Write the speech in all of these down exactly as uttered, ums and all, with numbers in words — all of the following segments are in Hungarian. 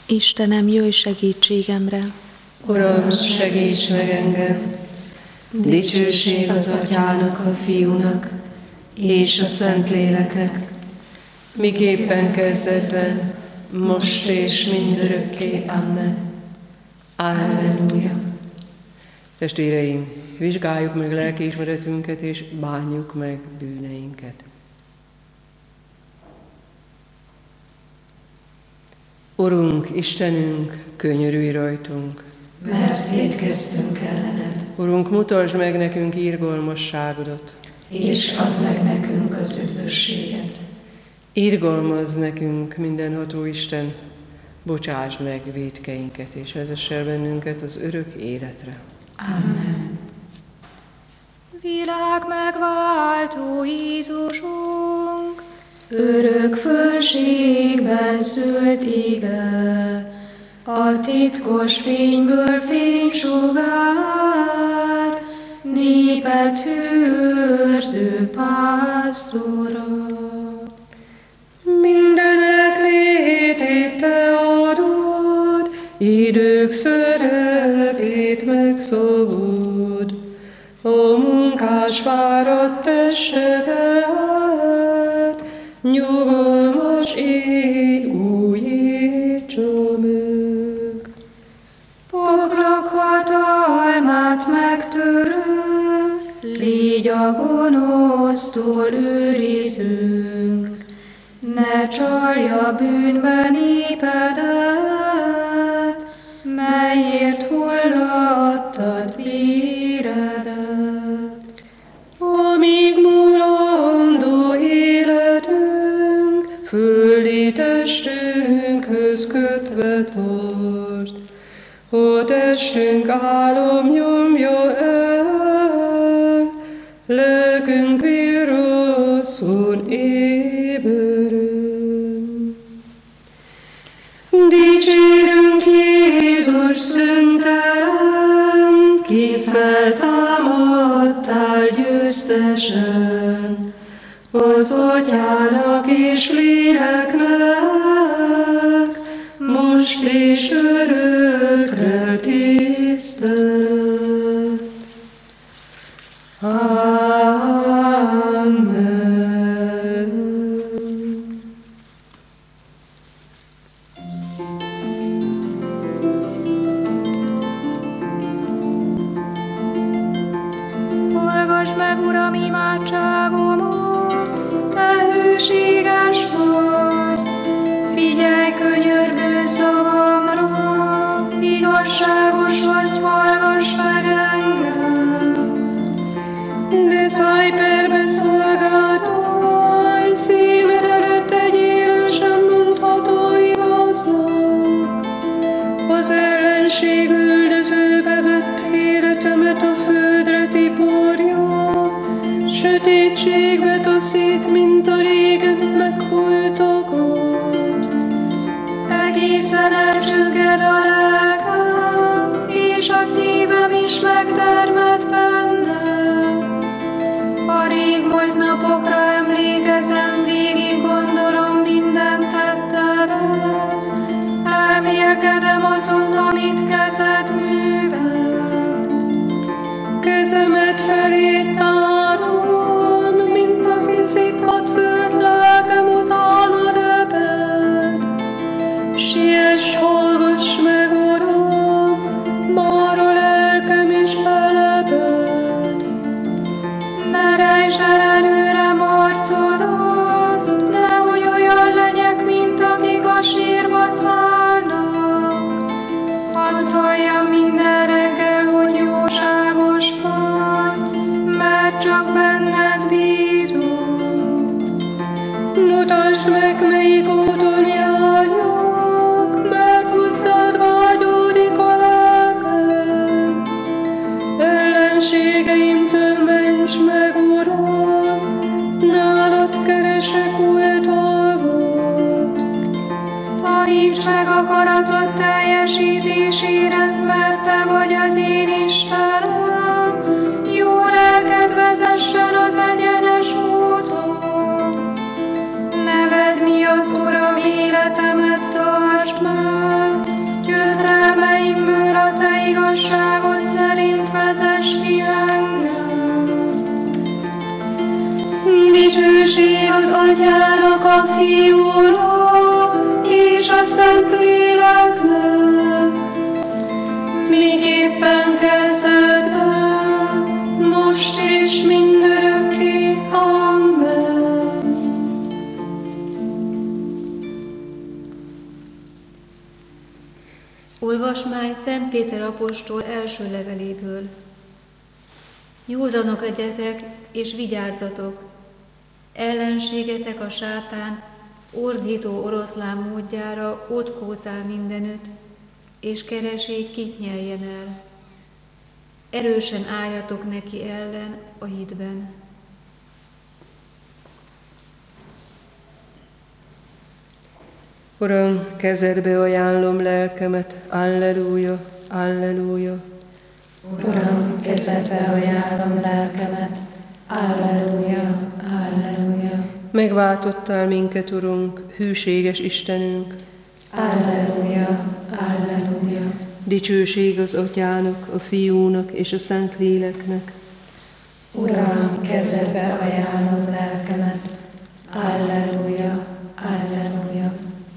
Istenem, jöjj segítségemre! Uram, segíts meg engem! Dicsőség az Atyának, a Fiúnak és a Szentléleknek, miképpen kezdetben, most és mindörökké. Amen. Alleluja. Testvéreim, vizsgáljuk meg lelkiismeretünket és bánjuk meg bűneinket. Urunk, Istenünk, könyörülj rajtunk, mert vétkeztünk ellened. Urunk, mutasd meg nekünk irgalmasságodat, és add meg nekünk az üdvösséget. Irgalmazz nekünk, mindenható Isten, bocsásd meg vétkeinket, és vezess el bennünket az örök életre. Amen. Világ megváltó Jézusunk, örök fölségben szült ige, a titkos fényből fénysugár, népet hőrző pásztora. Mindenek létét te adod, idők szerepét megszabod, a munkás fáradt testeket, nyugalmas éj újítsa meg. Poklok hatalmát megtörő, légy a gonosztól őrizünk, ne csalja bűnbe népedet, melyért hullattad véredet. Amíg mulandó életünk, földi testünkhöz kötve tart, a testünk álom nyomja el, lelkünk virrasszon éberen. Dicsérünk Jézus szünterem, ki feltámadtál győztesen, az Atyának és léleknek, most és örökre tisztelet. Amen. hallgass meg, Uram, imádságomat, te hűséges vagy, figyelj könyörgő szavamra, igazságos vagy, hallgass meg engem. De szállj perbe szolgáltáj, szímed előtt egy élő sem mondható igaznak. Az ellenség üldözőbe vett életemet a földre tiporja, sötétségbe taszít, mint a régen meghultakat. Egészen elcsügged a lelkem, és a szívem is megdermed bennem. A rég múlt napokra emlékezem, végig gondolom minden tettedet. Elmélkedem azon, amit kezed művel. Kezemet felé tárom, mint a kiszikadt föld, lelkem utánad ebed. Siess, hallgass meg, Uram, már a lelkem is felebed. Ne rejtsd el előrem arcodat, nehogy olyan legyek, mint akik a sírba szállnak. Hadd halljam minden reggel, hogy jóságos vagy, mert csak benned bízom. Mutasd meg, melyik úton járjak, mert hozzád vágyódik a lelkem. Ellenségeimtől ments meg, Uram, nálad keresek oltalmat. Taníts meg akaratod teljesítésére, mert te vagy az én Istenem. Jó lelked vezessen az egyenes úton. Neved miatt, Uram, életemet tartsd meg, Atyának, a Fiúnak és a Szentléleknek, miképpen kezdetben, most és mindörökké. Amen. Olvasmány Szent Péter apostol első leveléből. Józanak legyetek és vigyázzatok! Ellenségetek a sátán ordító oroszlán módjára ott kószál mindenütt, és keresi, kit nyeljen el. Erősen álljatok neki ellen a hitben. Uram, kezedbe ajánlom lelkemet, alleluja, alleluja. Uram, kezedbe ajánlom lelkemet, alleluja, alleluja. Megváltottál minket, Urunk, hűséges Istenünk. Alleluja, alleluja. Dicsőség az Atyának, a Fiúnak és a Szentléleknek. Uram, kezedbe ajánlom lelkemet, alleluja, alleluja.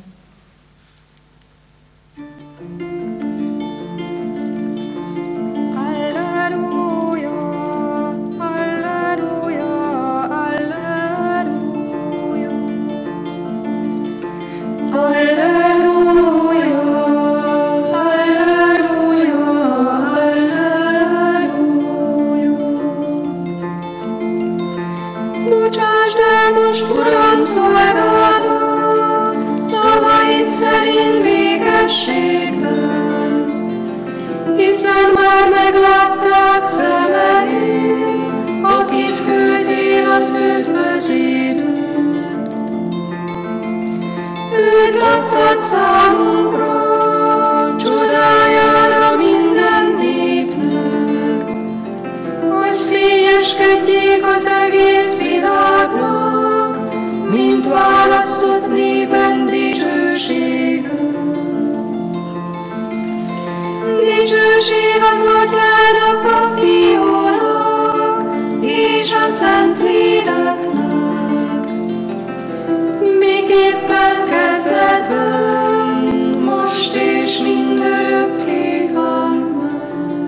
Szerint békességben, hiszen már meglátták szemeid, akit küldtél az üdvözítőt. Őt adtad számunkra, csodájára minden népnek, hogy fényeskedjék az egész világnak, mint választott népen dicsőségünk. Dicsőség az Atyának, a Fiúnak és a Szentléleknek, miképpen kezdetben, most és mindörökké. Amen.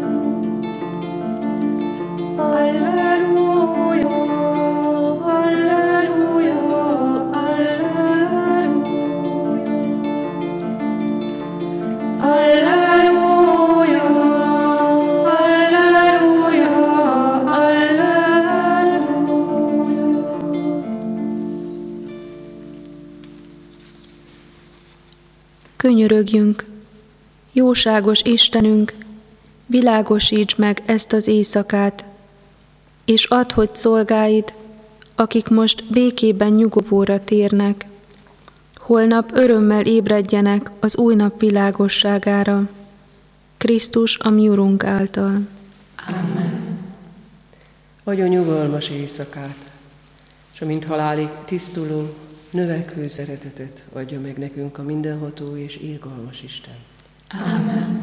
Alleluja, alleluja, alleluja. Alleluja, alleluja, alleluja. Könyörögjünk! Jóságos Istenünk, világosíts meg ezt az éjszakát, és add, hogy szolgáid, akik most békében nyugovóra térnek, holnap örömmel ébredjenek az új nap világosságára, Krisztus a mi Urunk által. Amen. Adj a nyugalmas éjszakát, és amint halálig tisztuló, növekvő szeretetet adja meg nekünk a mindenható és irgalmas Isten. Amen.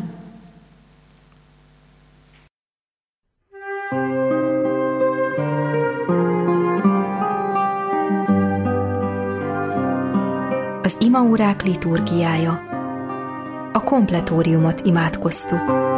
Az imaórák liturgiája. A kompletóriumot imádkoztuk.